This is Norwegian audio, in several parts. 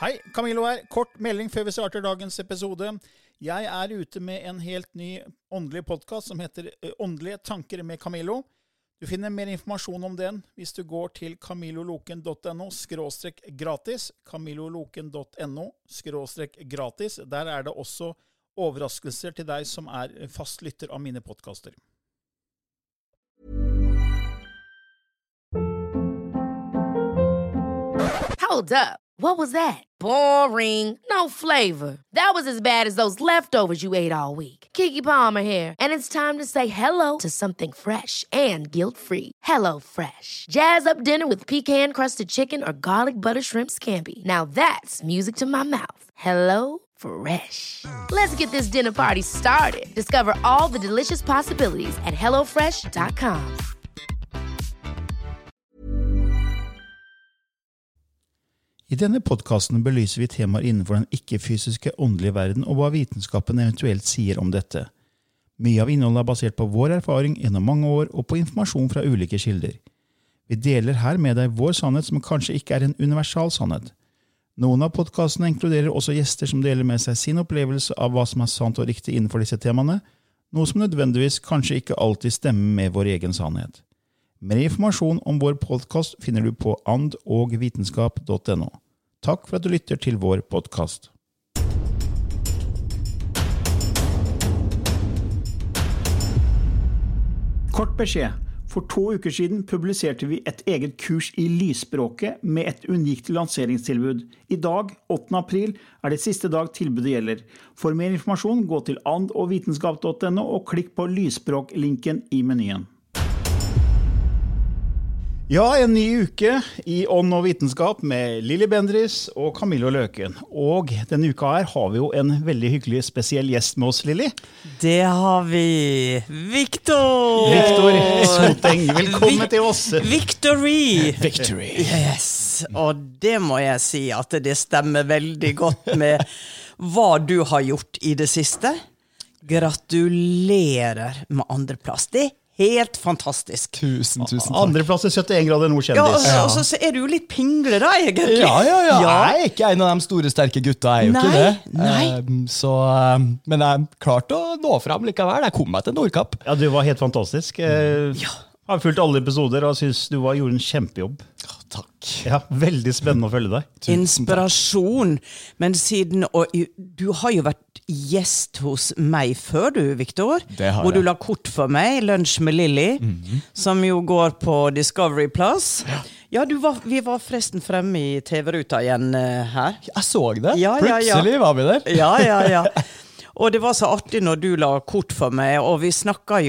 Hei, Camilo her. Kort melding før vi starter dagens episode. Jeg ute med en helt ny åndelig podcast som heter Åndelige tanker med Camilo. Du finner mer informasjon om den hvis du går til camiloloken.no/gratis, camiloloken.no/gratis. Der det også overraskelser til deg som fast lytter av mine podcaster. Hold up. What was that? Boring. No flavor. That was as bad as those leftovers you ate all week. Keke Palmer here, and it's time to say hello to something fresh and guilt-free. Hello Fresh. Jazz up dinner with pecan-crusted chicken or garlic butter shrimp scampi. Now that's music to my mouth. Hello Fresh. Let's get this dinner party started. Discover all the delicious possibilities at hellofresh.com. I denne podcasten belyser vi temaer innenfor den ikke-fysiske åndelige verden og hva vitenskapen eventuelt sier om dette. Mye av innholdet basert på vår erfaring gjennom mange år og på informasjon fra ulike kilder. Vi deler her med deg vår sannhet som kanskje ikke en universal sannhet. Noen av podcastene inkluderer også gjester som deler med seg sin opplevelse av hva som sant og riktig innenfor disse temaene, noe som nødvendigvis kanskje ikke alltid stemmer med vår egen sannhet. Mer informasjon om vår podcast finner du på andogvitenskap.no. Takk for at du lytter til vår podcast. Kort beskjed. For 2 uker siden publiserte vi et eget kurs i lysspråket med et unikt lanseringstilbud. I dag, 8. april, det siste dag tilbudet gjelder. For mer informasjon, gå til andogvitenskap.no og klikk på lysspråk-linken i menyen. Ja, en ny uke i ånd og vitenskap med Lilly Bendriss og Camilo Løken. Og denne uka her har vi jo en veldig hyggelig spesiell gjest med oss, Lilly. Det har vi. Victor! Victor Soteng, velkommen til oss. Victory! Victory. Yes, og det må jeg si at det stemmer veldig godt med hva du har gjort i det siste. Gratulerer med andreplass. Det helt fantastisk. Tusen takk. Andreplass 71 grader nordkjendis. Ja, og så du jo litt pingler da, egentlig. Ja. Jeg ikke en av de store, sterke gutta, jeg jo ikke det. Nei. Men jeg klarte å nå frem likevel. Jeg kom meg til Nordkapp. Ja, du var helt fantastisk. Har fulgt alle episoder og synes du gjorde en kjempejobb. Takk. Ja, veldig spennende å følge deg. Inspirasjon. Men siden, og du har jo vært gjest hos meg før du, Victor. Det har jeg. Hvor du la kort for meg, Lunsj med Lilly, som jo går på Discovery Plus. Ja, vi var forresten fremme i TV-ruta igjen her. Jeg så det. Ja. Plutselig var vi der. Ja. Og det var så artig når du la kort for meg, og vi snakket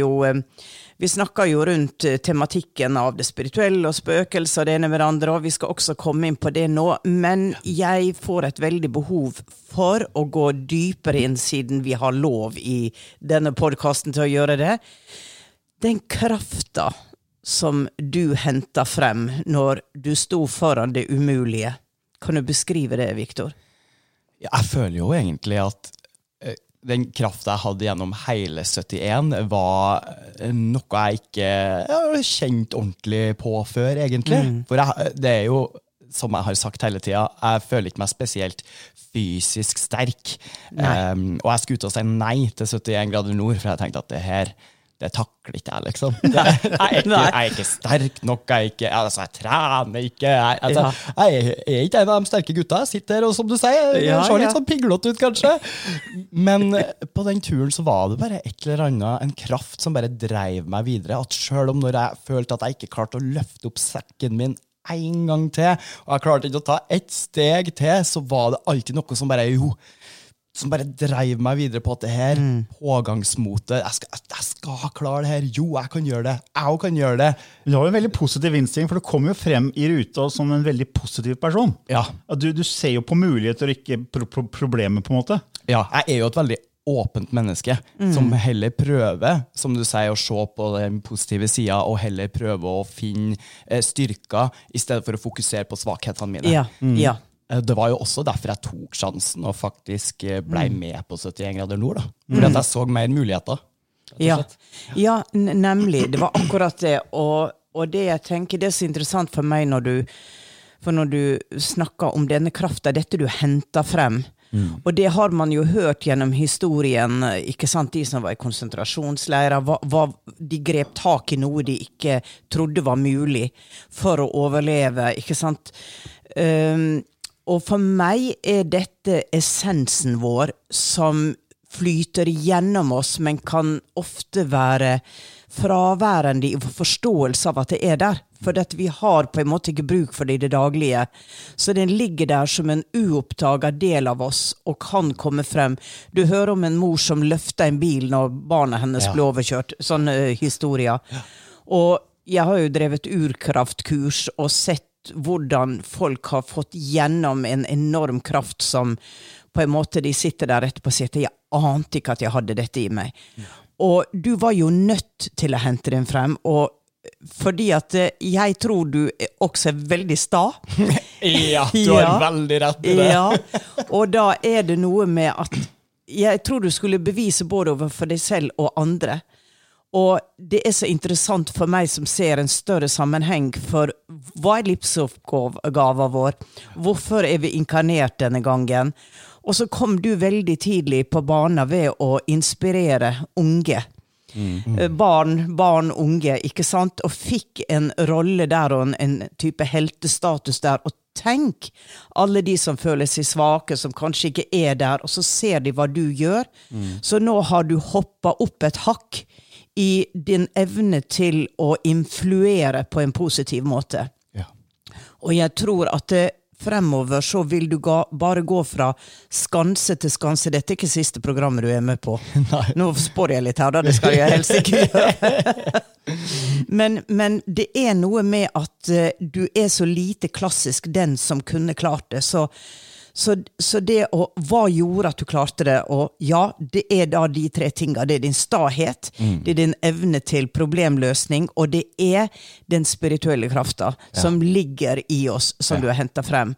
jo rundt tematikken av det spirituelle og spøkelser og det ene med det andre, og vi skal også komme inn på det nå, men jeg får et veldig behov for å gå dypere inn siden vi har lov i denne podcasten til å gjøre det. Den krafta som du hentet frem når du sto foran det umulige, kan du beskrive det, Victor? Jeg føler jo egentlig at den kraften jeg hadde gjennom hele 71 var noe jeg ikke har kjent ordentlig på før, egentlig. For det jo, som jeg har sagt hele tiden, jeg føler ikke meg spesielt fysisk sterk. Og jeg skulle ut og si nei til 71 grader nord, for jeg tenkte at det takler ikke jeg, liksom. Jeg ikke sterk nok, jeg trener ikke, jeg ikke en av de sterke gutta, jeg sitter her, og som du sier, jeg ser litt sånn piglott ut, kanskje. Men på den turen så var det bare et eller annet, en kraft som bare drev meg videre, at selv om når jeg følte at jeg ikke klarte å løfte opp sekken min en gang til, og jeg klarte ikke å ta et steg til, så var det alltid noe som bare drev meg videre på at det her pågangsmotet, jeg skal klare det her, jeg kan gjøre det, jeg kan gjøre det. Du har jo en veldig positiv innstilling, for du kommer jo frem i ruta som en veldig positiv person. Ja. Du ser jo på muligheter og ikke problemer på en måte. Ja, jeg jo et veldig åpent menneske, som heller prøver, som du sier, å se på den positive siden, og heller prøve å finne styrker, i stedet for å fokusere på svakhetene mine. Ja. Det var jo også derfor jeg tok sjansen og faktisk ble med på 71 grader nord, da. Fordi at jeg så mer muligheter. Ja, nemlig. Det var akkurat det. Og det jeg tenker, det så interessant for meg når du For når du snakker om denne kraften, dette du henter frem, og det har man jo hørt gjennom historien, ikke sant, de som var i konsentrasjonsleirer, de grep tak i noe de ikke trodde var mulig for å overleve, ikke sant? Og for meg dette essensen vår som flyter gjennom oss, men kan ofte være fraværende i forståelse av at det der. For at vi har på en måte ikke bruk for det i det daglige. Så den ligger der som en uoppdaget del av oss, og kan komme frem. Du hører om en mor som løfter en bil når barnet hennes ble overkjørt. Sånne historier. Og jeg har jo drevet urkraftkurs og sett hvordan folk har fått gjennom en enorm kraft som på en måte de sitter der etterpå og sier at jeg ante ikke at jeg hadde dette i meg. Og du var jo nødt til å hente den frem, og fordi at jeg tror du også veldig sta. Ja, du har veldig rett i det. Ja, og da det noe med at jeg tror du skulle bevise både overfor deg selv og andre. Og det så interessant for meg som ser en større sammenheng for hva livsoppgaven vår? Hvorfor vi inkarnert denne gangen? Og så kom du veldig tidlig på banen ved å inspirere unge. Barn, unge, ikke sant? Og fikk en rolle der og en type heltestatus der. Og tenk alle de som føler seg svake, som kanskje ikke der, og så ser de hva du gjør. Så nå har du hoppet opp et hakk i din evne til å influere på en positiv måte. Ja. Og jeg tror at fremover så vil du bare gå fra skanse til skanse. Dette ikke siste programmet du med på. Nei. Nå spår jeg litt her, da. Det skal jeg helst ikke gjøre. men det noe med at du så lite klassisk den som kunne klart det. Så det hva gjorde at du klarte det? Og ja, det da de 3 tingene. Det din stahet, det din evne til problemløsning, og det den spirituelle kraften som ligger i oss, som du har hentet frem.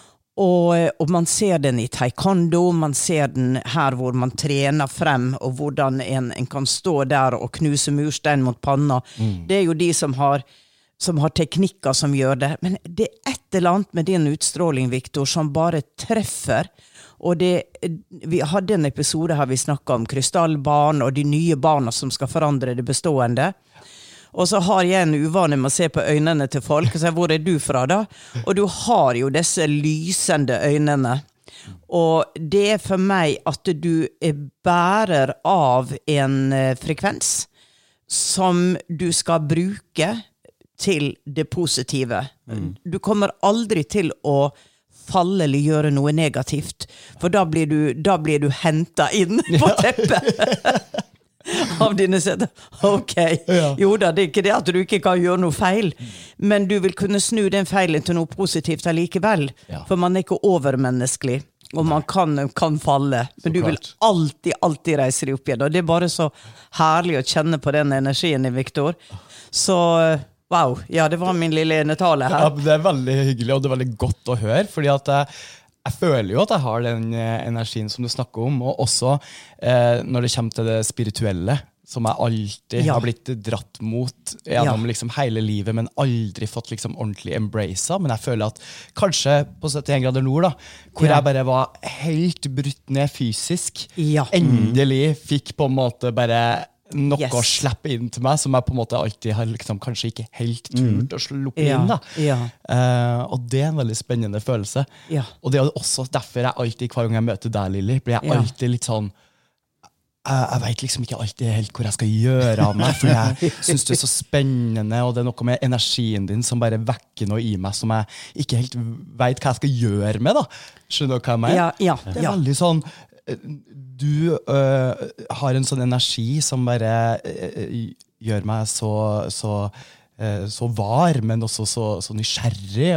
Og man ser den i taekwondo, man ser den her hvor man trener frem, og hvordan en kan stå der og knuse murstein mot panna. Det jo de som har teknikker som gjør det, men det et eller annet med din utstråling, Victor, som bare treffer, og vi hadde en episode her vi snakket om krystallbarn og de nye barna som skal forandre det bestående, og så har jeg en uvane med å se på øynene til folk, og så hvor du fra da? Og du har jo disse lysende øynene, og det for meg at du bærer av en frekvens som du skal bruke til det positive. Du kommer aldri til å falle eller gjøre noe negativt, for da blir du hentet inn på teppet av dine sett. Ok, jo da, det ikke det at du ikke kan gjøre noe feil, men du vil kunne snu den feilen til noe positivt allikevel, for man ikke overmenneskelig, og man kan falle, men du vil alltid reise deg opp igjen, og det bare så herlig å kjenne på den energien i Victor. Så wow, ja, det var min lille enetale her. Ja, det veldig hyggelig, og det veldig godt å høre, fordi at jeg føler jo at jeg har den energien som du snakker om, og også når det kommer til det spirituelle, som jeg alltid har blitt dratt mot gjennom liksom hele livet, men aldri fått liksom ordentlig embracet. Men jeg føler at kanskje på 71 grader nord, da, hvor jeg bare var helt brutt ned fysisk, endelig fikk på en måte bare noe å slippe inn til meg, som jeg på en måte alltid har liksom, kanskje ikke helt turt å sluppe inn. Da. Og det en veldig spennende følelse. Og det også derfor jeg alltid, hver gang jeg møter deg, Lilly, blir jeg alltid litt sånn, jeg vet liksom ikke alltid helt hvor jeg skal gjøre av meg, for jeg synes det så spennende, og det noe med energien din som bare vekker noe i meg, som jeg ikke helt vet hva jeg skal gjøre med, da. Skjønner du hva jeg mener? Det veldig sånn, du har en sånn energi som bare gjør meg så var, men også så nysgjerrig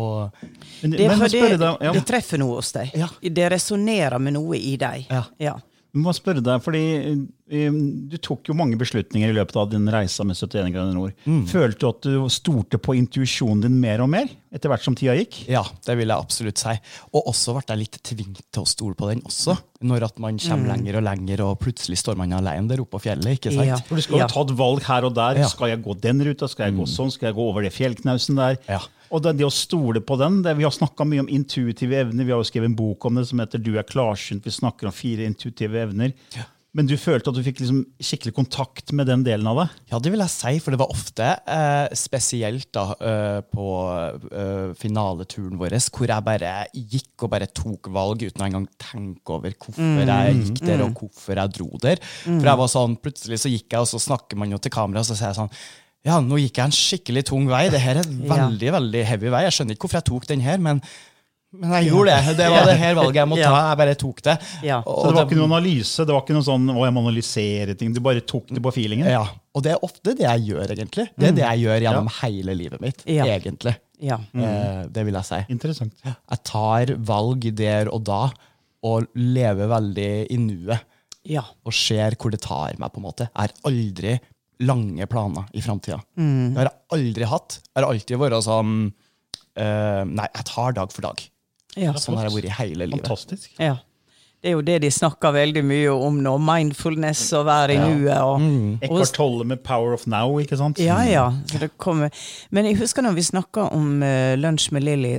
det treffer noe hos deg. Det resonerer med noe i deg. Jeg må spørre deg, fordi du tok jo mange beslutninger i løpet av din reise med 71 grader nord. Følte du at du stolte på intuisjonen din mer og mer, etter hvert som tida gikk? Ja, det vil jeg absolutt si. Og også ble jeg litt tvingt til å stole på den også, når at man kommer lenger og lenger, og plutselig står man alene der oppe på fjellet, ikke sant? For du skal jo ta et valg her og der. Skal jeg gå den ruta? Skal jeg gå sånn? Skal jeg gå over det fjellknausen der? Og det å stole på den, vi har snakket mye om intuitive evner, vi har jo skrevet en bok om det som heter «Du klarsynt», vi snakker om 4 intuitive evner. Ja. Men du følte at du fikk liksom skikkelig kontakt med den delen av det? Ja, det vil jeg si, for det var ofte spesielt da, på finaleturen vår, hvor jeg bare gikk og bare tok valg uten å engang tenke over hvorfor jeg gikk der og hvorfor jeg dro der. For jeg var sånn, plutselig så gikk jeg, og så snakker man jo til kamera, og så sier jeg sånn, ja, nå gikk jeg en skikkelig tung vei, det her veldig, veldig heavy vei, jeg skjønner ikke hvorfor jeg tok den her, men jeg gjorde det. Det var det her valget jeg måtte ta. Jeg bare tok det. Ja. Så det var ikke noen analyse, det var ikke noe sånn, jeg må analysere ting, du bare tok det på feelingen? Ja, og det ofte det jeg gjør egentlig. Det det jeg gjør gjennom hele livet mitt, egentlig. Ja. Det vil jeg si. Interessant. Jeg tar valg der og da, og lever veldig i nuet. Ja. Og ser hvor det tar meg på en måte. Jeg har aldri lange planer i fremtiden. Det har jeg aldri hatt. Jeg har alltid vært sånn, nei, jeg tar dag for dag. Ja, sånn har jeg vært i hele livet. Fantastisk. Ja. Det jo det de snakker veldig mye om nå, mindfulness og være i nuet. Eckhart Tolle med Power of Now, ikke sant? Ja, så det kommer. Men jeg husker når vi snakket om lunsj med Lily,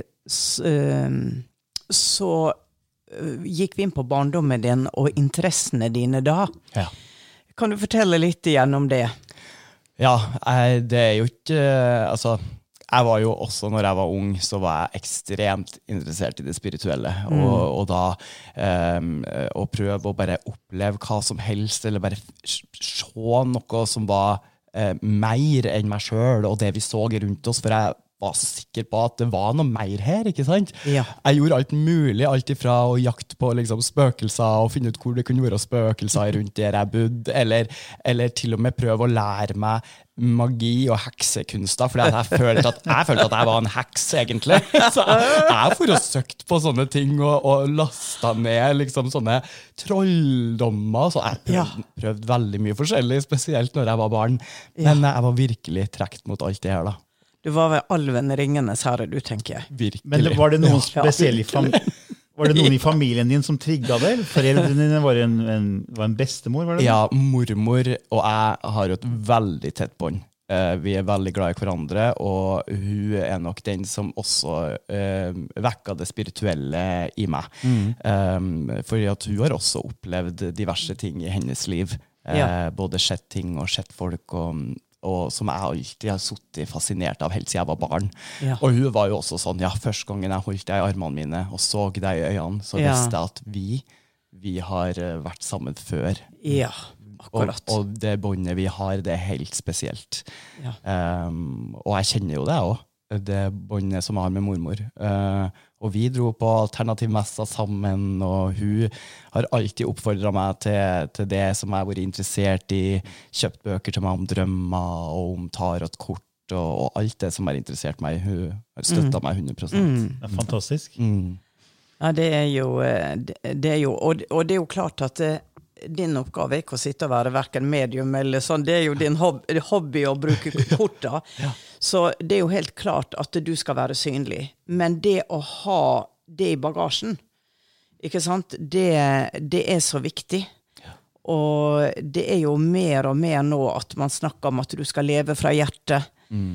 så gikk vi inn på barndommen din og interessene dine da. Ja. Kan du fortelle litt igjen om det? Ja, det jo ikke, altså, jeg var jo også, når jeg var ung, så var jeg ekstremt interessert i det spirituelle. Og da å prøve å bare oppleve hva som helst, eller bare se noe som var mer enn meg selv, og det vi så rundt oss, for jeg var så sikker på at det var noe mer her, ikke sant? Ja. Jeg gjorde alt mulig, alt ifra å jakte på liksom, spøkelser, og finne ut hvor det kunne være spøkelser rundt der jeg bodde, eller til og med prøve å lære meg magi og heksekunster, fordi jeg følte at jeg var en heks, egentlig. Så jeg for å søkt på sånne ting, og lastet ned liksom, sånne trolldommer, så jeg prøvde veldig mye forskjellig, spesielt når jeg var barn, men jeg var virkelig trekt mot alt det her da. Du var ved alven Ringenes herre, du tenker jeg. Virkelig. Men var det noen spesielle var det noen i familien din som trigget det? Foreldrene dine var en bestemor, var det? Ja, mormor og jeg har jo et veldig tett bånd. Vi veldig glad i hverandre, og hun nok den som også vekket det spirituelle i meg. Fordi at hun har også opplevd diverse ting i hennes liv. Både sett ting og sett folk, og som jeg alltid har suttet fascinert av helt siden jeg var barn. Ja. Og hun var jo også sånn, første gangen jeg holdt deg i armene mine og så deg i øynene, så visste jeg at vi har vært sammen før. Ja, akkurat. Og det båndet vi har, det helt spesielt. Ja. Og jeg kjenner jo det også, det båndet som jeg har med mormor. Og vi dro på alternativmesser sammen, og hun har alltid oppfordret meg til det som jeg har vært interessert i, kjøpt bøker til meg om drømmer, og om tarotkort, og alt det som har interessert meg. Hun har støttet meg 100%. Det er fantastisk. Ja, det er jo, og det er jo klart at din oppgave er ikke å sitte og være hverken medium eller sånn, det er jo din hobby å bruke kort da. Så det er jo helt klart at du skal være synlig. Men det å ha det i bagasjen, ikke sant? Det er så viktig. Og det er jo mer og mer nå at man snakker om at du skal leve fra hjertet.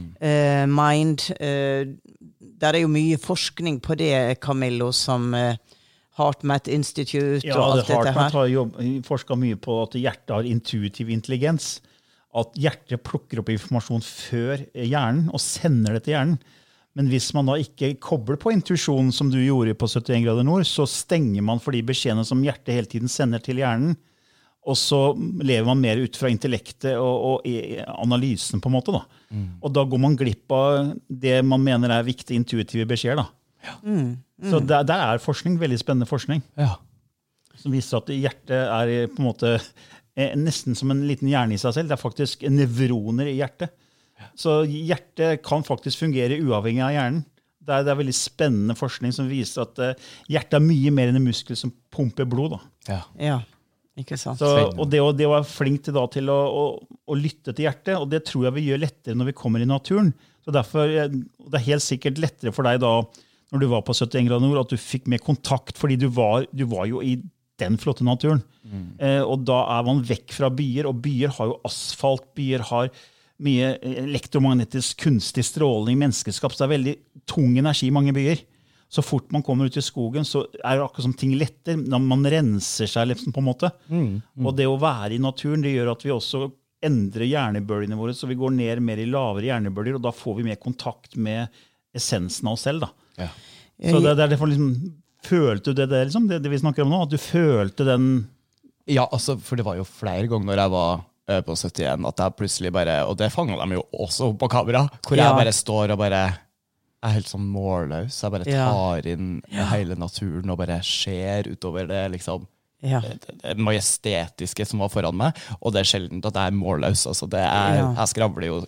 Mind. Der er jo mye forskning på det, Camillo, som HeartMath Institute og alt dette her. HeartMath har forsket mye på at hjertet har intuitiv intelligens. At hjertet plukker opp informasjon før hjernen og sender det til hjernen. Men hvis man da ikke kobler på intuisjonen som du gjorde på 71 grader nord, så stenger man for de beskjedene som hjertet hele tiden sender til hjernen. Og så lever man mer ut fra intellektet og analysen på en måte. Da. Og da går man glipp av det man mener er viktige intuitive beskjeder. Ja. Så der er forskning, veldig spennende forskning, som viser at hjertet er på en måte nesten som en liten hjerne i seg selv. Det er faktisk nevroner i hjertet. Så hjertet kan faktisk fungere uavhengig av hjernen. Det er veldig spennende forskning som viser at hjertet er mye mer enn en muskel som pumper blod. Da. Ja, ikke sant. Så, og det å være flink til å lytte til hjertet, og det tror jeg vi gjør lettere når vi kommer i naturen. Så derfor det er helt sikkert lettere for deg da, når du var på 71 grader nord, at du fikk mer kontakt, fordi du var jo i den flotte naturen. Og da er man vekk fra byer, og byer har jo asfalt, byer har mye elektromagnetisk, kunstig stråling, menneskeskapt. Det veldig tung energi i mange byer. Så fort man kommer ut i skogen, så det akkurat som ting letter. Man renser seg liksom, på en måte. Og det å være i naturen, det gjør at vi også endrer hjernebølgene våre, så vi går ned mer i lavere hjernebølger, og da får vi mer kontakt med essensen av oss selv. Da. Ja. Så det derfor liksom, følte du det liksom, det vi snakker om nå, at du følte den... Ja, altså, for det var jo flere ganger når jeg var på 71, at jeg plutselig bare, og det fanget de jo også på kamera, hvor jeg bare står og bare helt sånn målløs. Jeg bare tar inn hele naturen og bare ser utover det, liksom, det majestetiske som var foran meg, og det sjeldent at jeg målløs. Altså, jeg skravler jo.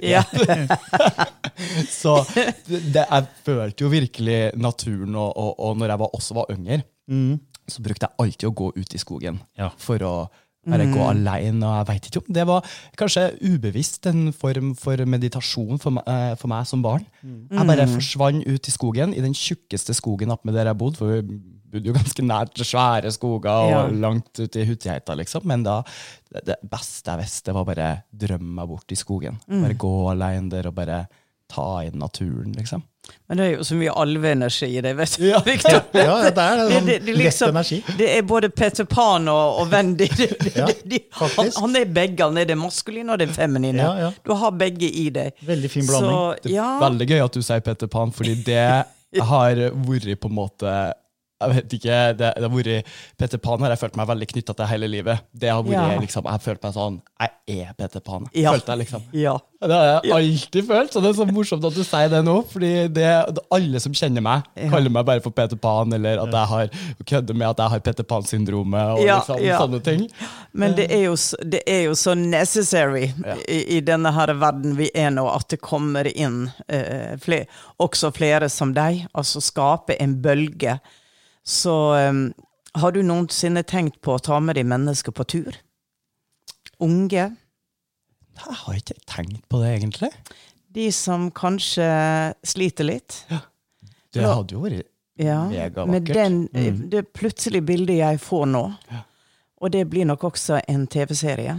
Så jeg følte jo virkelig naturen, og når jeg også var yngre, så brukte jeg alltid å gå ut i skogen for å bare gå alene, og jeg vet ikke om det var kanskje ubevisst en form for meditasjon for meg som barn. Jeg bare forsvant ut i skogen, i den tjukkeste skogen opp med der jeg bodde, for vi bodde jo ganske nært svære skoger og langt ut i Hutiheita, liksom. Men da, det beste jeg visste var bare drømme meg bort i skogen. Bare gå alene der og bare ta inn naturen, liksom. Men det jo så mye alveenergi i det, vet du, Victor? Ja, det sånn lett energi. Det både Peter Pan og Wendy. Han begge, han det maskuline og det feminine. Du har begge i deg. Veldig fin blanding. Så, veldig gøy at du sier Peter Pan, fordi det har vært på en måte... Jeg vet ikke, det har vært Peter Pan har jeg følt meg veldig knyttet til hele livet. Det har vært liksom, jeg har følt meg sånn, jeg Peter Pan. Følte jeg liksom. Det har jeg alltid følt, så det så morsomt at du sier det nå, fordi alle som kjenner meg, kaller meg bare for Peter Pan, eller at jeg har køddet med at jeg har Peter Pan-syndromet, og liksom, sånne ting. Men det jo så necessary i denne her verden vi nå, at det kommer inn også flere som deg, altså skape en bølge. Så har du noensinne tenkt på å ta med de mennesker på tur? Unge? Jeg har ikke tenkt på det, egentlig. De som kanskje sliter litt? Det hadde jo vært megavakkert. Men det plutselige bildet jeg får nå, og det blir nok også en TV-serie.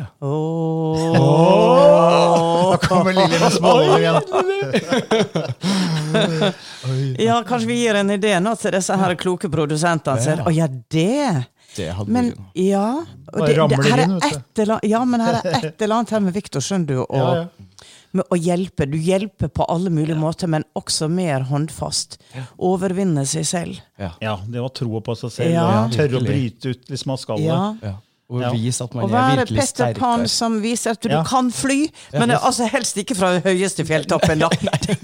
Da kommer Lille med småler igjen. Ja, kanskje vi gir en idé nå til disse her kloke produsentene. Det hadde men, og her et eller annet her med Victor, skjønner du, med å hjelpe. Du hjelper på alle mulige måter, men også mer håndfast. Overvinne seg selv. Ja, det var tro på seg selv, og tørre å bryte ut hvis man skal det. Og vise at man være virkelig Peter Pan som viser at du kan fly, men altså helst ikke fra høyeste fjelltoppen da.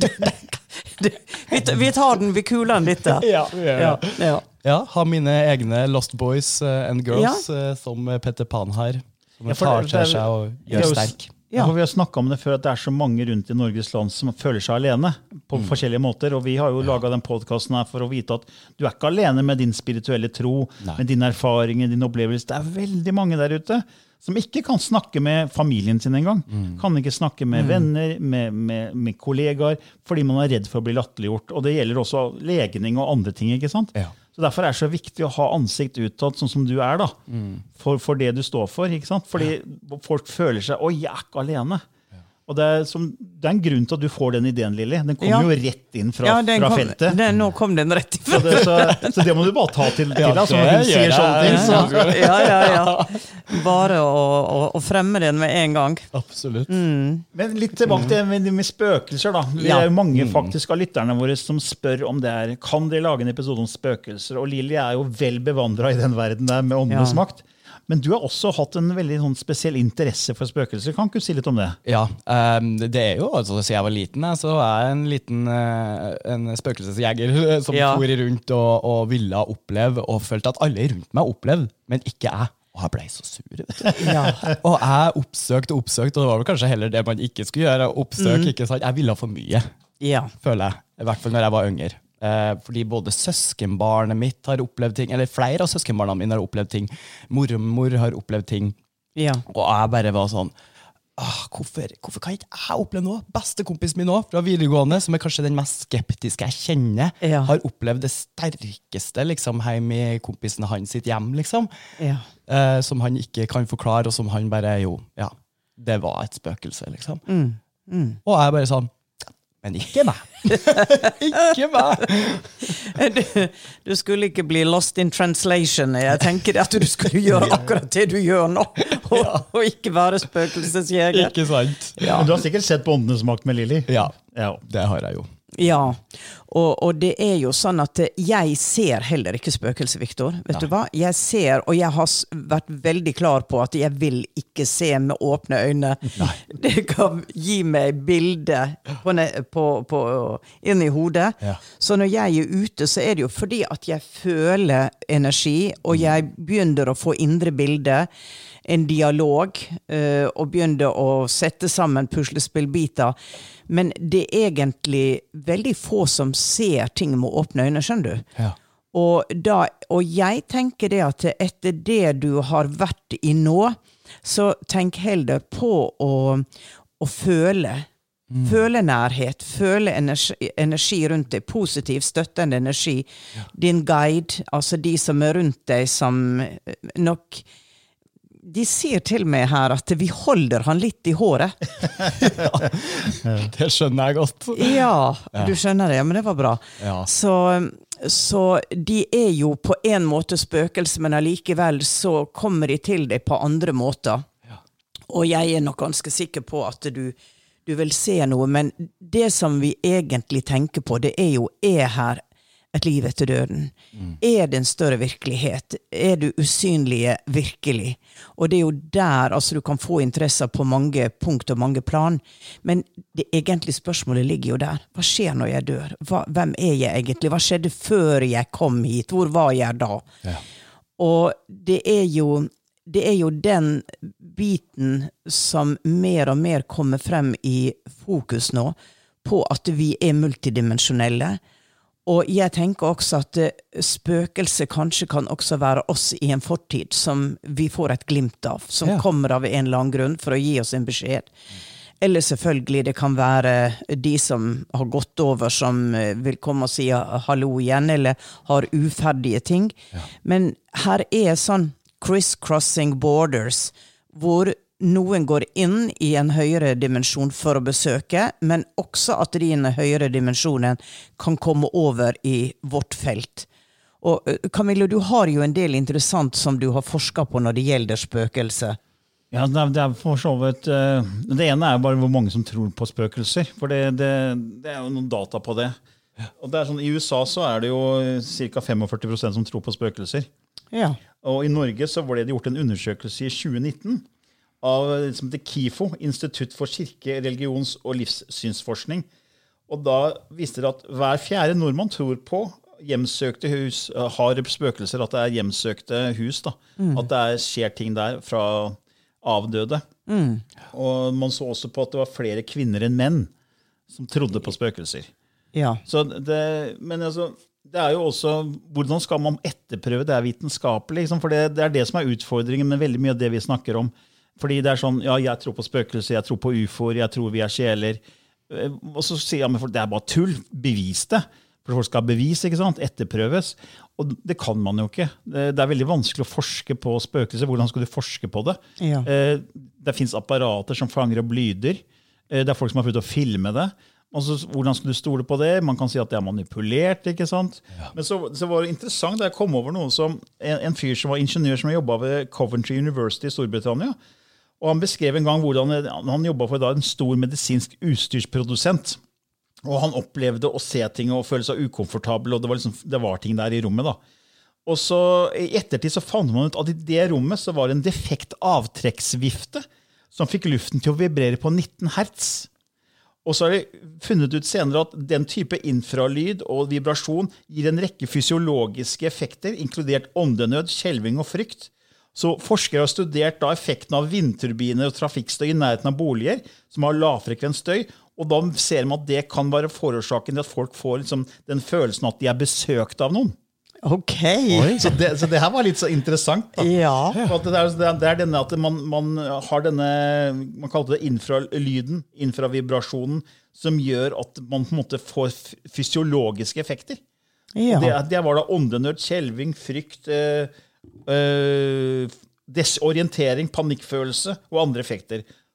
Vi tar den, vi kuler den litt der. Ha mine egne Lost Boys and Girls som Peter Pan har, som tar til seg og gjør sterk. For vi har snakket om det før, at det så mange rundt i Norges land som føler seg alene på forskjellige måter, og vi har jo laget den podcasten her for å vite at du ikke alene med din spirituelle tro, med din erfaring, din opplevelse. Det veldig mange der ute som ikke kan snakke med familien sin en gang. Kan ikke snakke med venner, med kollegaer, fordi man redd for å bli latterliggjort. Og det gjelder også legning og andre ting, ikke sant? Så derfor det så viktig å ha ansikt utad, sånn som du da, for det du står for, ikke sant? Fordi folk føler seg, oi, jeg ikke alene. Og det en grunn til at du får den ideen, Lili. Den kommer jo rett inn fra feltet. Nå kom den rett inn fra feltet. Så det må du bare ta til deg, som hun sier sånne ting. Så. Bare å fremme den med en gang. Absolutt. Men litt tilbake til med spøkelser da. Vi jo mange faktisk av lytterne våre som spør om det kan dere lage en episode om spøkelser? Og Lili jo vel bevandret i den verden der med åndenes makt. Men du har også hatt en veldig spesiell interesse for spøkelser. Kan ikke du si litt om det? Ja, det jo, altså siden jeg var liten, så jeg en liten spøkelsesjeger som for rundt og ville oppleve, og følte at alle rundt meg opplevde, men ikke jeg. Og jeg ble så sur, vet du. Og jeg oppsøkte, og det var vel kanskje heller det man ikke skulle gjøre, oppsøke, ikke sant? Jeg ville ha for mye, føler jeg, i hvert fall når jeg var yngre. Fordi både søskenbarnet mitt har opplevd ting, eller flere av søskenbarna mine har opplevd ting, mormor har opplevd ting, og jeg bare var sånn, hvorfor kan ikke jeg oppleve noe? Bestekompisen min nå, fra videregående, som kanskje den mest skeptiske jeg kjenner, har opplevd det sterkeste liksom, hjemme i kompisen hans sitt hjem, liksom, som han ikke kan forklare, og som han bare det var et spøkelse, liksom. Og jeg bare sånn, men ikke meg. Ikke meg. Du skulle ikke bli lost in translation. Jeg tenker at du skulle gjøre akkurat det du gjør nå, og ikke være spøkelsesjeger. Ikke sant? Ja. Men du har sikkert sett på Åndenes makt med Lili. Ja, det har jeg jo. Ja, og det jo sånn at jeg ser heller ikke spøkelse, Victor. Vet du hva? Jeg ser, og jeg har vært veldig klar på at jeg vil ikke se med åpne øyne. Nei. Det kan gi meg bilde inn i hodet. Ja. Så når jeg ute, så det jo fordi at jeg føler energi, og jeg begynner å få indre bilder, en dialog, og begynner å sette sammen puslespillbiter. Men det egentlig veldig få som ser ting med åpne øyne, skjønner du? Ja. Og jeg tenker det at etter det du har vært i nå, så tenk heller på å føle. Føle nærhet, føle energi rundt deg, positiv, støttende energi. Ja. Din guide, altså de som rundt deg som nok... De sier til meg her at vi holder han litt i håret. Ja, det skjønner jeg godt. Ja, du skjønner det, men det var bra. Ja. Så de jo på en måte spøkelse, men allikevel så kommer de til deg på andre måter. Ja. Og jeg nok ganske sikker på at du vil se noe, men det som vi egentlig tenker på, det jo her et liv etter døden. Det en større virkelighet? Det usynlige virkelig? Og det jo der, altså du kan få interesser på mange punkt og mange plan, men det egentlige spørsmålet ligger jo der. Hva skjer når jeg dør? Hvem jeg egentlig? Hva skjedde før jeg kom hit? Hvor var jeg da? Ja. Og det jo den biten som mer og mer kommer frem i fokus nå, på at vi multidimensjonelle. Og jeg tenker også at spøkelse kanskje kan også være oss i en fortid som vi får et glimt av, som kommer av en eller annen grunn for å gi oss en beskjed. Eller selvfølgelig det kan være de som har gått over som vil komme og si hallo igjen, eller har uferdige ting. Ja. Men her sånn criss-crossing borders, hvor noen går inn i en høyere dimensjon for å besøke, men også at dine høyere dimensjonen kan komme over i vårt felt. Og Camillo, du har jo en del interessant som du har forsket på når det gjelder spøkelse. Ja, det for så vidt. Det ene bare hvor mange som tror på spøkelser, for det jo noen data på det. Og det sånn, i USA så det jo ca. 45% som tror på spøkelser. Ja. Og i Norge så ble det gjort en undersøkelse i 2019, av som heter KIFO, Institutt for kirke-, religions- og livssynsforskning. Og da viste det at hver fjerde nordmann tror på hjemsøkte hus, har spøkelser, at det hjemsøkte hus, da. At det skjer ting der fra avdøde. Og man så også på at det var flere kvinner enn menn som trodde på spøkelser. Ja. Så men altså, det jo også, hvordan skal man etterprøve det vitenskapelig, liksom? For det det som utfordringen med veldig mye av det vi snakker om. Fordi det sånn, ja, jeg tror på spøkelser, jeg tror på UFOer, jeg tror vi sjeler. Og så sier jeg, men det bare tull, bevis det. For folk skal bevise, ikke sant? Etterprøves. Og det kan man jo ikke. Det veldig vanskelig å forske på spøkelser. Hvordan skal du forske på det? Ja. Det finnes apparater som fanger opp lyder. Det folk som har prøvd å filme det. Altså, hvordan skal du stole på det? Man kan si at det manipulert, ikke sant? Ja. Men så var det interessant da jeg kom over noe som en fyr som var ingeniør som jobbet ved Coventry University i Storbritannia. Og han beskrev en gang hvordan han jobbet for en stor medisinsk utstyrsprodusent. Og han opplevde å se ting og føle seg ukomfortabel, og det var ting der i rommet da. Og så i ettertid så fant man ut at i det rommet så var det en defekt avtrekksvifte som fikk luften til å vibrere på 19 hertz. Og så det funnet ut senere at den type infralyd og vibrasjon gir en rekke fysiologiske effekter, inkludert åndenød, skjelving og frykt. Så forskere har studert da effekten av vindturbiner og trafikkstøy i nærheten av boliger som har lavfrekvent støy, og da ser man at det kan være forårsaken til at folk får liksom den følelsen at de besøkt av noen. Ok. Så det her var litt så interessant. Da. Ja. For at det denne at man har denne, man kaller det infralyden, infravibrasjonen, som gjør at man på en måte får fysiologiske effekter. Ja. Det var da åndenød, skjelving, frykt, desorientering, panikkfølelse og andre effekter.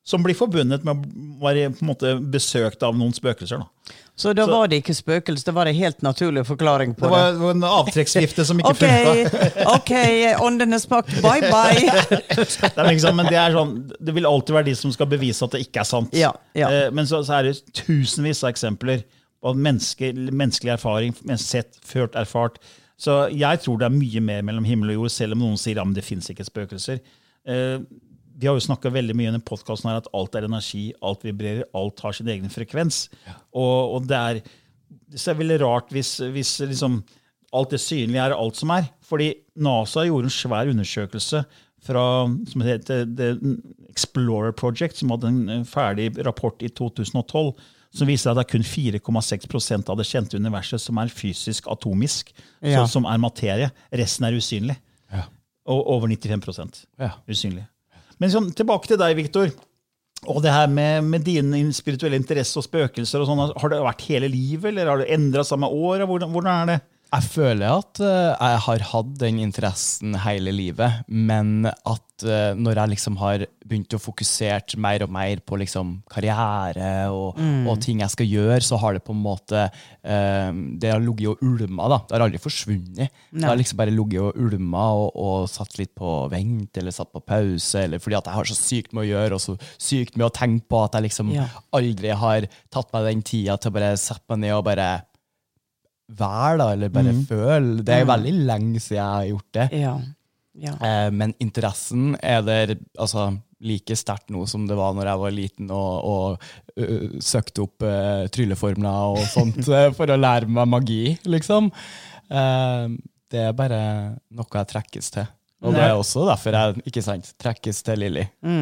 som blir forbundet med å være på en måte besøkt av noen spøkelser. Da. Så da var det ikke spøkelse, det var en helt naturlig forklaring på det. Det var en avtrekksvifte som ikke funket. Ok, åndenes pakt, bye bye. Men det sånn, det vil alltid være de som skal bevise at det ikke sant. Ja. Men så det tusenvis av eksempler på menneskelig erfaring, sett, ført, erfart. Så jeg tror det mye mer mellom himmel og jord, selv om noen sier at det finnes ikke spøkelser. Vi har jo snakket veldig mye i denne podcasten her at alt energi, alt vibrerer, alt har sin egen frekvens. Og det veldig rart hvis liksom, alt det synlige alt som Fordi NASA gjorde en svær undersøkelse fra, som heter The Explorer Project, som hadde en ferdig rapport i 2012, som viser at det kun 4,6% av det kjente universet som fysisk atomisk, som materie. Resten usynlig. Og over 95% usynlig. Men sånn, tilbake til deg, Victor, og det her med din spirituelle interesse og spøkelser og sånn, har det vært hele livet, eller har det endret seg med året? Hvordan det? Jeg føler at jeg har hatt den interessen hele livet, men at når jeg liksom har begynt å fokusere mer og mer på liksom karriere og ting jeg skal gjøre, så har det på en måte det har ligget og ulma da. Det har aldri forsvunnet. Det har liksom bare ligget og ulma og satt litt på vent, eller satt på pause, eller fordi at jeg har så sykt med å gjøre, og så sykt med å tenke på at jeg liksom aldri har tatt meg den tida til å bare sette meg ned og bare være da, eller bare føle. Det veldig lenge siden jeg har gjort det. Men interessen der altså, like sterkt nå som det var når jeg var liten og søkte opp trylleformler og sånt for å lære meg magi, liksom. Det bare noe jeg trekkes til. Og det også derfor jeg, ikke sant, trekkes til Lili.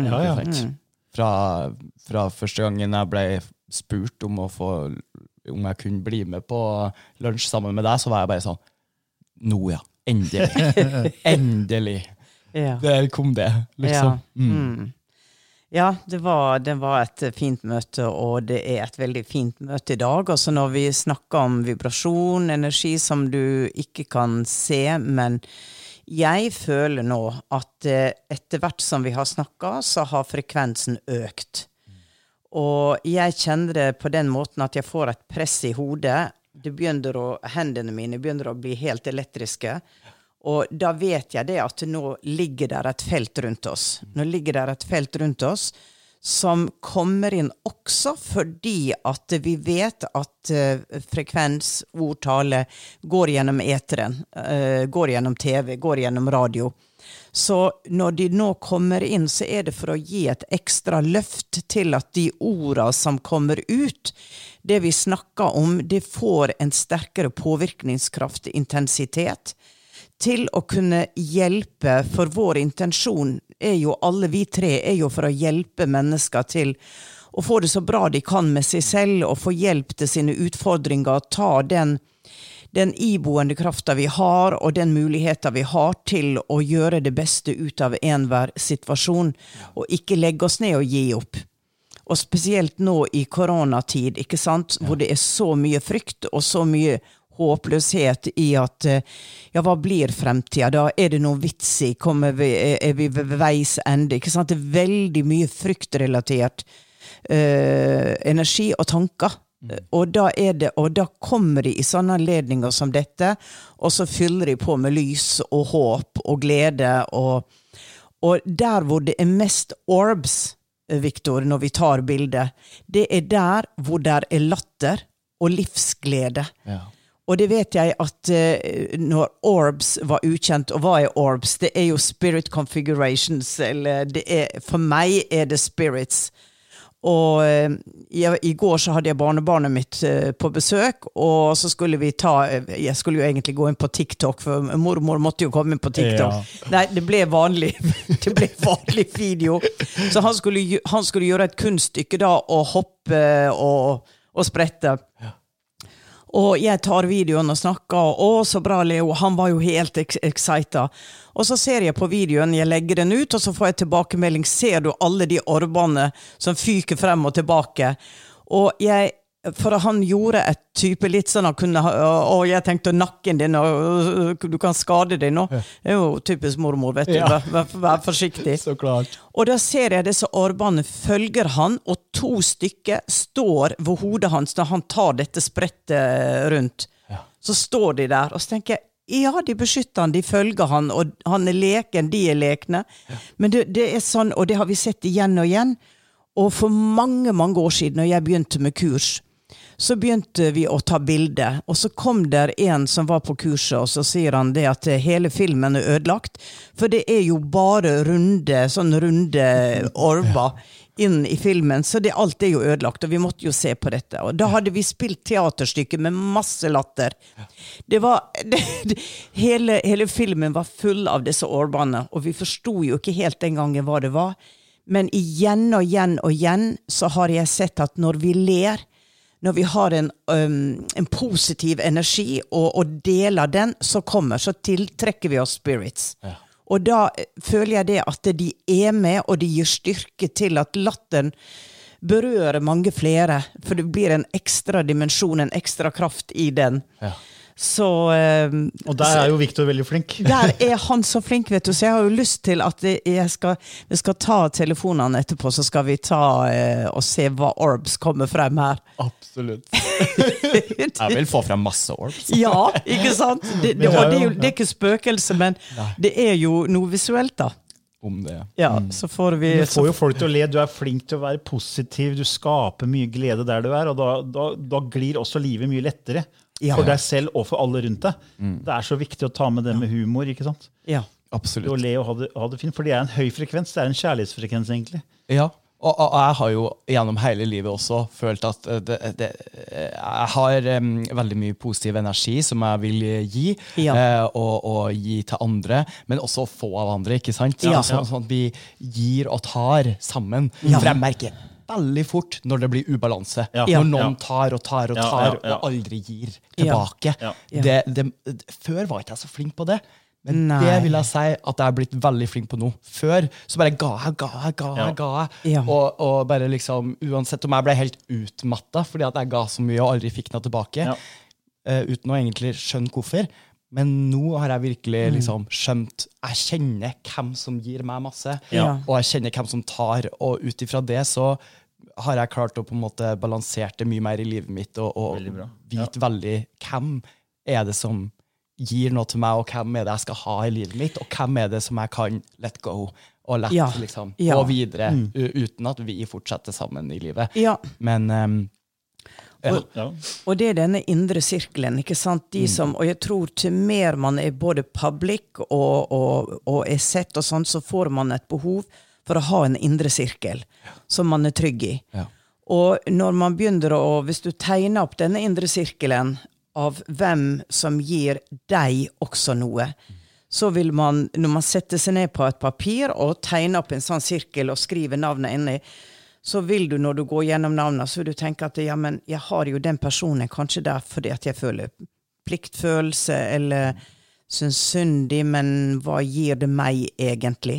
Fra første gangen jeg ble spurt om jeg kunne bli med på lunsj sammen med deg, så var jeg bare sånn, nå endelig. Der kom det, liksom. Ja, det var et fint møte, og det et veldig fint møte i dag. Også når vi snakker om vibrasjon, energi som du ikke kan se, men jeg føler nå at etter hvert som vi har snakket, så har frekvensen økt. Og jeg kjenner det på den måten at jeg får et press i hodet. Hendene mine begynner å bli helt elektriske. Og da vet jeg det at nå ligger der et felt rundt oss. Nå ligger der et felt rundt oss som kommer inn også fordi at vi vet at frekvens, ordtale går gjennom eteren, går gjennom TV, går gjennom radio. Så når de nå kommer inn, så det for å gi et ekstra løft til at de ordene som kommer ut, det vi snakker om, det får en sterkere påvirkningskraft, intensitet, til å kunne hjelpe, for vår intensjon jo, alle vi tre, jo for å hjelpe mennesker til å få det så bra de kan med seg selv, og få hjelp til sine utfordringer, ta den iboende kraften vi har, og den muligheten vi har til å gjøre det beste ut av enhver situasjon, og ikke legge oss ned og gi opp. Og spesielt nå i koronatid, ikke sant? Hvor det så mye frykt, og så mye håpløshet i at, hva blir fremtiden? Da det noe vits i, vi ved veis ende, ikke sant? Det veldig mye fryktrelatert energi og tanker. Og da kommer de i sånne anledninger som dette, og så fyller de på med lys og håp og glede, og der hvor det mest orbs, Victor, når vi tar bildet, det der hvor det latter og livsglede. Og det vet jeg at når orbs var ukjent, og hva orbs? Det jo spirit configurations, eller for meg det spirits. Og i går så hadde jeg barnebarnet mitt på besøk, og så skulle jeg skulle jo egentlig gå inn på TikTok, for mormor måtte jo komme inn på TikTok. Nei, det ble vanlig video. Så han skulle gjøre et kunststykke da, og hoppe og sprette. Og jeg tar videoen og snakker, og så bra Leo, han var jo helt excited. Og så ser jeg på videoen, jeg legger den ut, og så får jeg tilbakemelding, ser du alle de orbene som fyker frem og tilbake? Og jeg for han gjorde et type litt sånn, han kunne jeg tenkte nakken din, og du kan skade deg nå. Det jo typisk mormor, vet du. Vær forsiktig. Så klart. Og da ser jeg disse orbanene følger han, og 2 stykker står ved hodet hans når han tar dette sprettet rundt. Så står de der, og så tenker jeg, ja, de beskytter han, de følger han, og han leken, de lekne. Men det sånn, og det har vi sett igjen og igjen. Og for mange, mange år siden, når jeg begynte med kurs, så begynte vi å ta bilder, og så kom der en som var på kurset, og så sier han det at hele filmen ødelagt, for det jo bare runde orber inn i filmen, så alt jo ødelagt, og vi måtte jo se på dette. Og da hadde vi spilt teaterstykke med masse latter. Hele filmen var full av disse orbene, og vi forstod jo ikke helt den gangen hva det var, men igjen og igjen og igjen så har jeg sett at når vi ler, når vi har en positiv energi og deler den, så tiltrekker vi oss spirits. Og da føler jeg det at de med, og de gir styrke til at latteren berører mange flere, for det blir en ekstra dimensjon, en ekstra kraft i den. Så, og der jo Victor veldig flink. Der han så flink, vet du, så jeg har jo lyst til at vi skal ta telefonene etterpå, så skal vi ta og se hva orbs kommer frem her. Absolutt. Jeg vil få frem masse orbs. Ja, ikke sant? Det ikke spøkelse, men det jo noe visuelt da. Om det. Ja, så får vi... Du får jo folk til å le, du flink til å være positiv, du skaper mye glede der du og da glir også livet mye lettere. For deg selv og for alle rundt deg. Det så viktig å ta med det med humor, ikke sant? Ja, absolutt. Og le og ha det fint, for det en høy frekvens, det en kjærlighetsfrekvens egentlig. Ja, og jeg har jo gjennom hele livet også følt at jeg har veldig mye positiv energi som jeg vil gi, og gi til andre, men også få av andre, ikke sant? Sånn at vi gir og tar sammen. For jeg merker veldig fort når det blir ubalanse. Når noen tar og aldri gir tilbake. Før var ikke jeg så flink på det. Men det vil jeg si at jeg har blitt veldig flink på nå. Før så bare ga jeg. Og bare liksom, uansett om jeg ble helt utmattet, fordi at jeg ga så mye og aldri fikk noe tilbake, uten å egentlig skjønne hvorfor. Men nå har jeg virkelig liksom skjønt, jeg kjenner hvem som gir meg masse, og jeg kjenner hvem som tar, og ut ifra det så har jeg klart å på en måte balansere det mye mer i livet mitt, og vite veldig hvem det som gir noe til meg, og hvem det jeg skal ha i livet mitt, og hvem det som jeg kan let go, og lett liksom gå videre, uten at vi fortsetter sammen i livet. Men... Og det denne indre sirkelen, ikke sant? De som, og jeg tror til mer man både public og sett og sånn, så får man et behov for å ha en indre sirkel som man trygg i. Og når man begynner hvis du tegner opp denne indre sirkelen av hvem som gir deg også noe, så vil man, når man setter seg ned på et papir og tegner opp en sånn sirkel og skriver navnet inni, så vil du, når du går gjennom navnet, så vil du tenke at men jeg har jo den personen kanskje der fordi at jeg føler pliktfølelse, eller synes syndig, men hva gir det meg egentlig?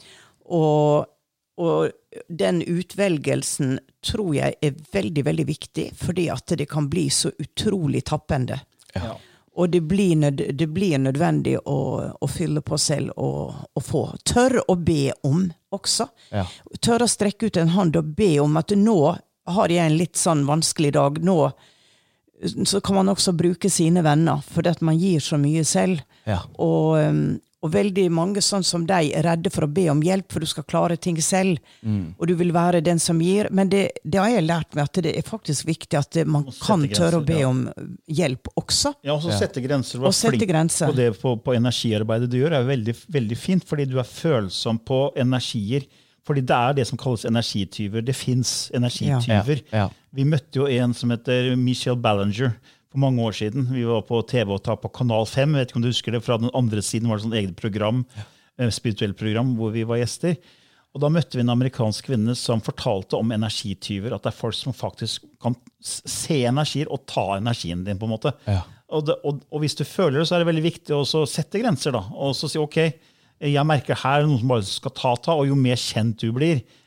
Og den utvelgelsen tror jeg veldig, veldig viktig, fordi at det kan bli så utrolig tappende. Og det blir nødvendig å fylle på selv og få. Tør å be om også. Tør å strekke ut en hånd og be om at nå har jeg en litt sånn vanskelig dag. Nå så kan man også bruke sine venner, for at man gir så mye selv. Og veldig mange sånn som deg redde for å be om hjelp, for du skal klare ting selv, og du vil være den som gir. Men det har jeg lært meg, at det faktisk viktig at man kan tørre å be om hjelp også. Ja, og så sette grenser. Og sette grenser. Og det på energiarbeidet du gjør veldig, veldig fint, fordi du følsom på energier. Fordi det det som kalles energityver. Det finnes energityver. Vi møtte jo en som heter Michelle Ballinger, for mange år siden. Vi var på TV-opptak på Kanal 5, jeg vet ikke om du husker det, fra den andre siden var det sånn eget program, spirituelt program, hvor vi var gjester. Og da møtte vi en amerikansk kvinne som fortalte om energityver, at det folk som faktisk kan se energier og ta energien din på en måte. Og hvis du føler det, så det veldig viktig å sette grenser da, og så si, ok, jeg merker her noen som bare skal ta, og jo mer kjent du blir,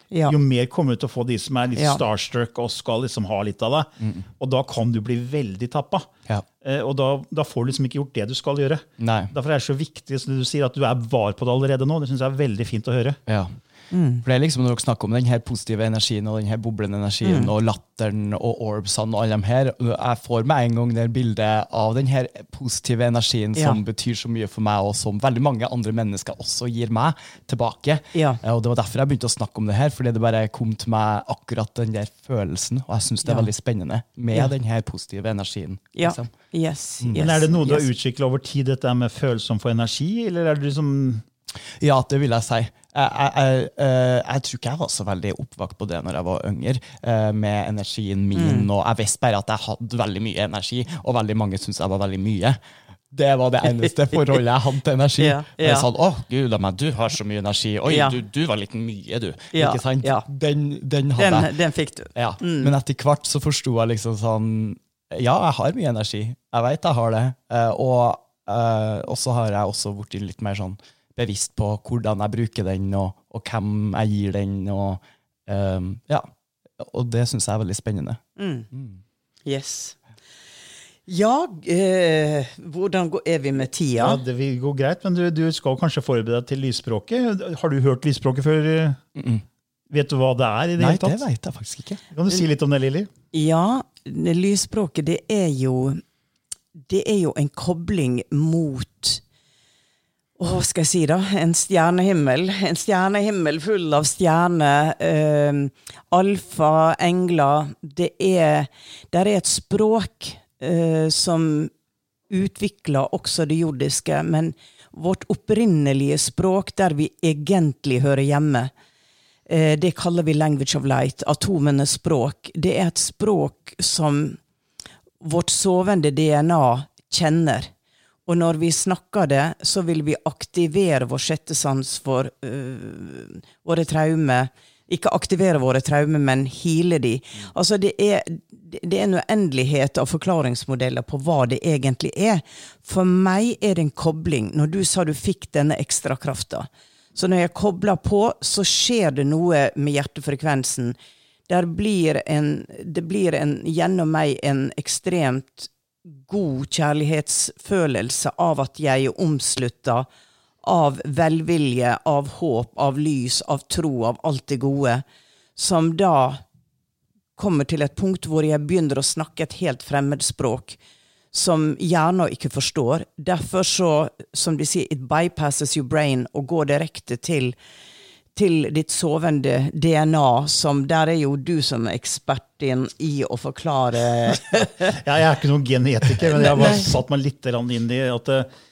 Ja. jo mer kommer du til å få de som litt Ja. starstruck og skal liksom ha litt av det. Og da kan du bli veldig tappa. Ja. Og da får du liksom ikke gjort det du skal gjøre. Nei. Derfor er det så viktig som du sier, at du var på det allerede nå. Det synes jeg er veldig fint å høre. Ja. For det er liksom når dere snakker om den her positive energien og den her boblende energien og latteren og orbsene og alle de her, jeg får med en gang det bildet av den her positive energien som betyr så mye for meg, og som veldig mange andre mennesker også gir meg tilbake. Ja. Og det var derfor jeg begynte å snakke om det her, fordi det bare kom til meg akkurat den der følelsen, og jeg synes det er veldig spennende med den her positive energien. Ja. Liksom. Yes. Men er det noe du har utviklet over tid, dette med følelsen for energi, eller er det liksom... Ja, det vil jeg si. Jeg tror ikke jeg var så veldig oppvakt på det når jeg var yngre, med energien min, og jeg visste bare at jeg hadde veldig mye energi, og veldig mange syntes jeg var veldig mye. Det var det eneste forholdet jeg hadde til energi. Jeg sa, Gud, du har så mye energi. Oi, du var litt mye, du. Ikke sant? Ja. Den hadde jeg. Den fikk du. Ja. Men etter hvert så forstod jeg liksom sånn, ja, jeg har mye energi. Jeg vet jeg har det. Og så har jeg også vært litt mer sånn bevisst på hvordan jeg bruker den, og hvem jeg gir den, og det synes jeg er veldig spennende. Yes. Ja, hvordan er vi med tida? Ja, det vil gå greit, men du skal kanskje forberede deg til lysspråket. Har du hørt lysspråket før? Vet du hva det er i det hele tatt? Nei, det vet jeg faktisk ikke. Kan du si litt om det, Lili? Ja, lysspråket, det er jo en kobling mot, hva skal jeg si da? En stjernehimmel full av stjerner, alfa, engler. Der er et språk som utvikler også det jordiske, men vårt opprinnelige språk, der vi egentlig hører hjemme, det kaller vi language of light, atomenes språk. Det er et språk som vårt sovende DNA kjenner. Og når vi snakker det, så vil vi aktivere vår sjette sans for våre traumer. Ikke aktivere våre traumer, men hele de. Altså det er en uendelighet av forklaringsmodeller på hva det egentlig er. For meg er det en kobling. Når du sa du fikk denne ekstra kraften, så når jeg kobler på, så skjer det noe med hjertefrekvensen. Det blir gjennom meg en ekstremt god kjærlighetsfølelse av at jeg er omsluttet av velvilje, av håp, av lys, av tro, av alt det gode, som da kommer til et punkt hvor jeg begynner å snakke et helt fremmedspråk, som hjernen ikke forstår. Derfor så, som de sier, it bypasses your brain og går direkte til ditt sovende DNA, som der er jo du som er eksperten i å forklare. Jeg er ikke noen genetiker, men jeg har bare satt meg litt inn i at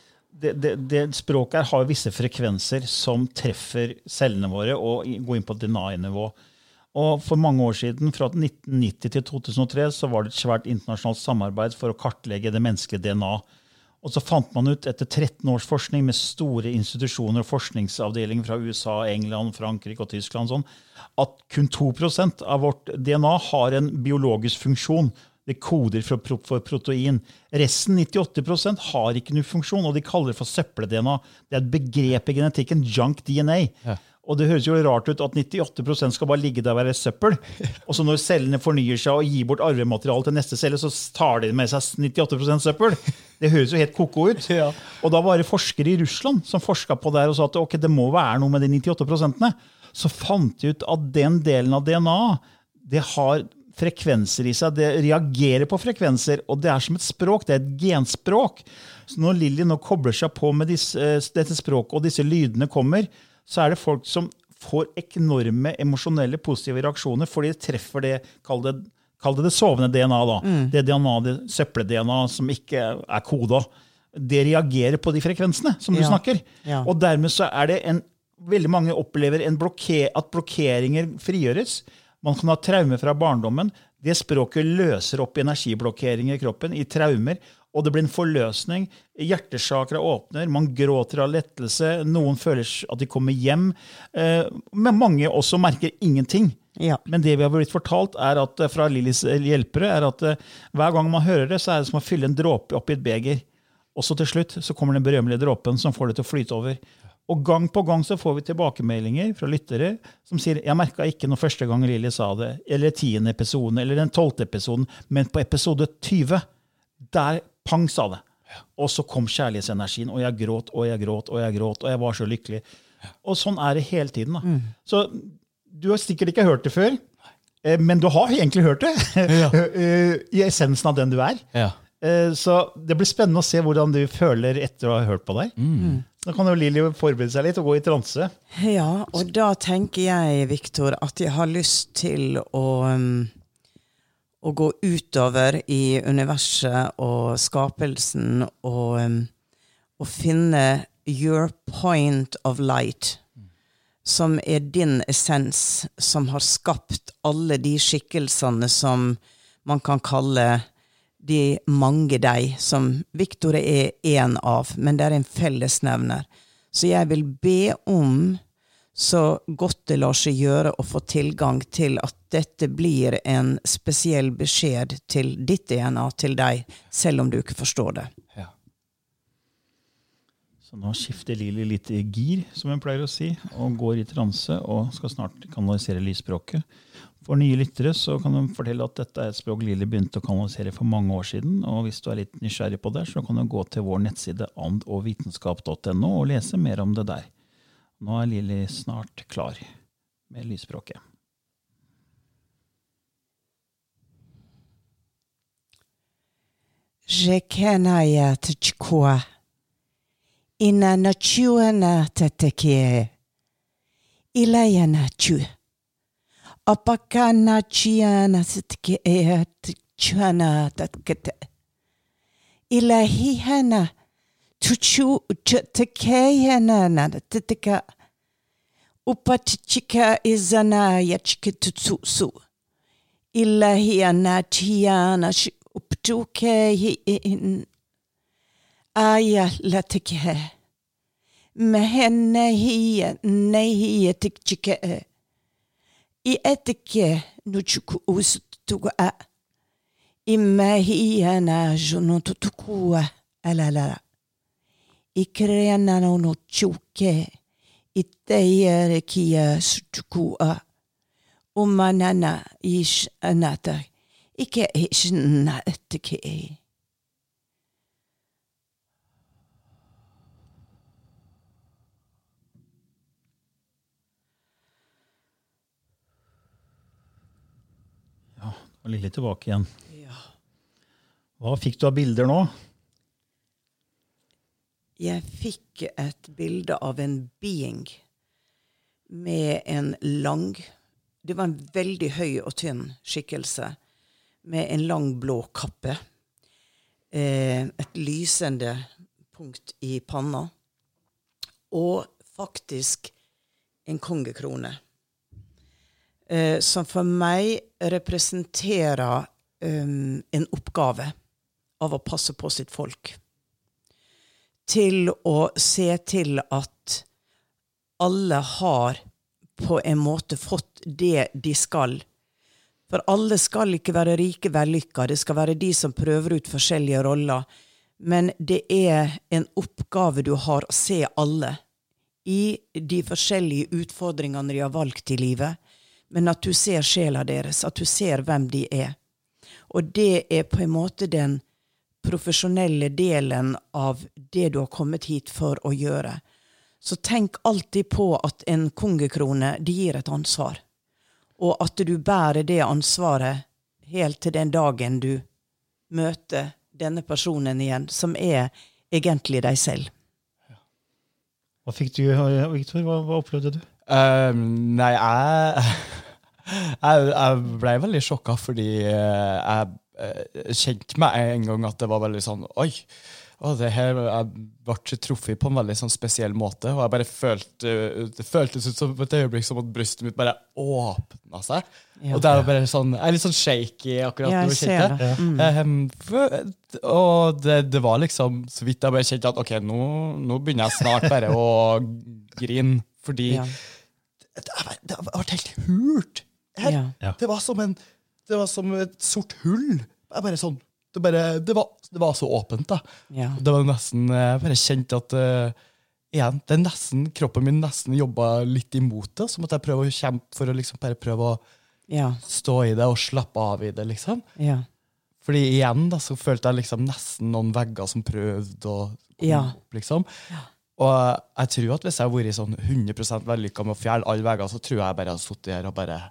det språket her har visse frekvenser som treffer cellene våre og går inn på DNA-nivå. Og for mange år siden, fra 1990 til 2003, så var det et svært internasjonalt samarbeid for å kartlegge det menneskelige DNA. Og så fant man ut etter 13 års forskning med store institusjoner og forskningsavdelinger fra USA, England, Frankrike og Tyskland, sånn, at kun 2% av vårt DNA har en biologisk funksjon. Det koder for protein. Resten, 98%, har ikke noen funksjon, og de kaller det for søppel-DNA. Det er et begrep i genetikken, junk DNA. Ja. Og det høres jo rart ut at 98% skal bare ligge der og være søppel. Og så når cellene fornyer seg og gir bort arvemateriale til neste celle, så tar de med seg 98% søppel. Det høres jo helt koko ut. Ja. Og da var det forskere i Russland som forsket på det og sa at okay, det må være noe med de 98%. Så fant de ut at den delen av DNA, det har frekvenser i seg, det reagerer på frekvenser, og det er som et språk, det er et genspråk. Så når Lili nå kobler seg på med dette språket, og disse lydene kommer, så er det folk som får enorme emosjonelle positive reaksjoner, fordi det treffer det, kall det sovende DNA da. Det DNA, det søppel-DNA som ikke er koda. Det reagerer på de frekvensene som du snakker. Ja. Og dermed så er det veldig mange opplever at blokkeringer frigjøres. Man kan ha traumer fra barndommen. Det språket løser opp energiblokkeringer i kroppen, i traumer, og det blir en forløsning. Hjertesakra åpner, man gråter av lettelse, noen føler at de kommer hjem, men mange også merker ingenting. Ja. Men det vi har blitt fortalt fra Lilis hjelpere, er at hver gang man hører det, så er det som å fylle en dråpe opp i et beger. Og så til slutt så kommer den berømmelige dråpen som får det til å flyte over. Og gang på gang så får vi tilbakemeldinger fra lyttere som sier, jeg merket ikke når første gang Lili sa det, eller 10. episoden, eller den 12. episoden, men på episode 20, der pang sa det. Og så kom kjærlighetsenergien, og jeg gråt, og jeg gråt, og jeg gråt, og jeg var så lykkelig. Og sånn det hele tiden. Da. Så du har sikkert ikke hørt det før, men du har egentlig hørt det, i essensen av den du Ja. Så det blir spennende å se hvordan du føler etter å ha hørt på deg. Da kan jo Lili forberede seg litt og gå i transe. Ja, og da tenker jeg, Victor, at jeg har lyst til å gå utover i universet og skapelsen og finne your point of light, som din essens, som har skapt alle de skikkelsene som man kan kalle de mange deg, som Victor en av, men det en fellesnevner. Så jeg vil be om, så godt det lar seg gjøre, å få tilgang til at dette blir en spesiell beskjed til ditt DNA, til deg, selv om du ikke forstår det. Ja. Så nå skifter Lili litt i gir, som hun pleier å si, og går i transe, og skal snart kanalisere lysspråket. For nye lyttere så kan du fortelle at dette et språk Lili begynte å kanalisere for mange år siden, og hvis du litt nysgjerrig på det, så kan du gå til vår nettside andogvitenskap.no og lese mer om det der. Nå Lili snart klar med lysspråket. Jekenaya tchkwa. Ina nachuana tateke. Ilayana chu. Apakana chiana sitke chana tatkete. Ilahihana tuchu tekeyana natateka. Upachika izana yachketutsu. Ilahiana chiana uptuke in aya lateke. Mehenne hiya nehiya tikchike. I etike nuchuku ustuga. Imahiyana junutukua alala. Ikreana no chuke. Iteyere kia sutukua. Umanana ish anata. Ike ish na etike. Og Lili tilbake igjen. Ja. Hva fikk du av bilder nå? Jeg fikk et bilde av en being med en lang, det var en veldig høy og tynn skikkelse, med en lang blå kappe, et lysende punkt i panna, og faktisk en kongekrone. Som for meg representerer en oppgave av å passe på sitt folk. Til å se til at alle har på en måte fått det de skal. For alle skal ikke være rike vellykka, det skal være de som prøver ut forskjellige roller. Men det en oppgave du har å se alle i de forskjellige utfordringene de har valgt i livet. Men at du ser sjela deres, at du ser hvem de Og det på en måte den profesjonelle delen av det du har kommet hit for å gjøre. Så tenk alltid på at en kongekrone, det gir et ansvar. Og at du bærer det ansvaret helt til den dagen du møter denne personen igjen, som egentlig deg selv. Hva fikk du, Victor? Hva opplevde du? Nei, jeg ble veldig sjokket fordi jeg kjente meg en gang at det var veldig sånn, oi, det her, jeg ble truffet på en veldig sånn spesiell måte, og jeg bare det føltes ut som et øyeblikk som at brystet mitt bare åpnet seg. Ja. Og det var bare sånn, jeg litt sånn shaky akkurat når jeg kjente det. Og det var liksom, så vidt jeg bare kjente at, ok, nå begynner jeg snart bare å grine, fordi det var helt hult. Det var som et sort hull. Jeg bare sånn, det var så åpent da. Det var nesten, jeg bare kjente at igjen, det nesten, kroppen min nesten jobbet litt imot det, så måtte jeg prøve å kjempe for å liksom bare prøve å stå i det og slappe av i det, liksom. Ja. Fordi igjen da, så følte jeg liksom nesten noen vegger som prøvde å komme opp, liksom. Og jeg tror at hvis jeg hadde vært sånn 100% vellykket med å fjerne alle vegger, så tror jeg bare hadde suttet her og bare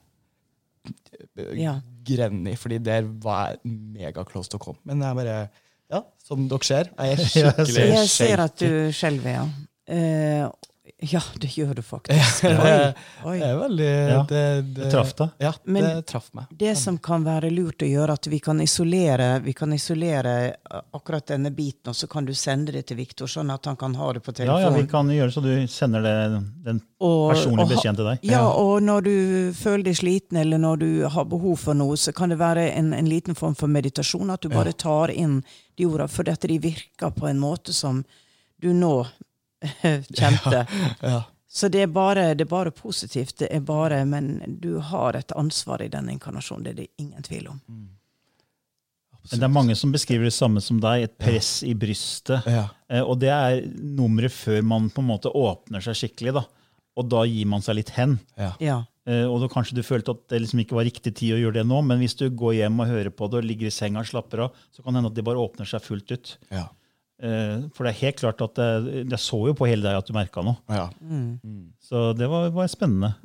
grennig, fordi der var jeg mega close til å komme. Men jeg bare, som dere ser, jeg skikkelig Jeg ser at du skjelver, ja, det gjør du faktisk. Oi. Det er veldig... Det traff deg. Ja, det traff meg. Det som kan være lurt å gjøre, at vi kan isolere akkurat denne biten, og så kan du sende det til Victor, sånn at han kan ha det på telefonen. Ja, vi kan gjøre så du sender den personlige beskjeden til deg. Ja, og når du føler deg sliten, eller når du har behov for noe, så kan det være en liten form for meditasjon, at du bare tar inn de ordene, for dette de virker på en måte som du nå kjente. Så det er bare positivt, det er bare, men du har et ansvar i den inkarnasjonen, det er det ingen tvil om. Men det er mange som beskriver det samme som deg, et press i brystet, og det er nummeret før man på en måte åpner seg skikkelig, da. Og da gir man seg litt hen. Og da kanskje du følte at det liksom ikke var riktig tid å gjøre det nå, men hvis du går hjem og hører på det og ligger i senga og slapper av, så kan det hende at det bare åpner seg fullt ut. For det er helt klart at jeg så jo på hele deg at du merket noe. Så det var spennende.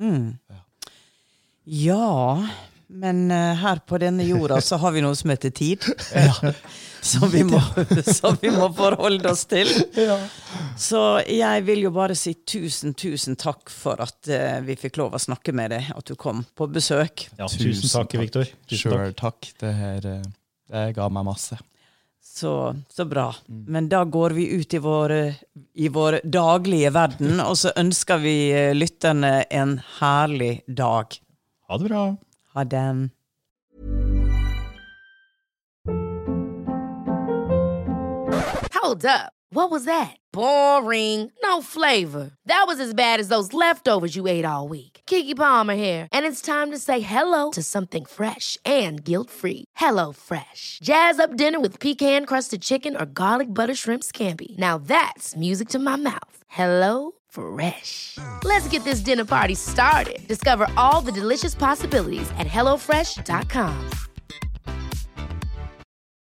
Ja, men her på denne jorda så har vi noe som heter tid. Som vi må forholde oss til. Så jeg vil jo bare si tusen takk for at vi fikk lov å snakke med deg, at du kom på besøk. Ja, tusen takk, Victor. Selv takk. Det ga meg masse. Så bra. Men da går vi ut i vår daglige verden, og så ønsker vi lytterne en herlig dag. Ha det bra. Ha den. Hold up. What was that? Boring. No flavor. That was as bad as those leftovers you ate all week. Keke Palmer here, and it's time to say hello to something fresh and guilt-free. Hello Fresh. Jazz up dinner with pecan-crusted chicken or garlic butter shrimp scampi. Now that's music to my mouth. Hello Fresh. Let's get this dinner party started. Discover all the delicious possibilities at HelloFresh.com.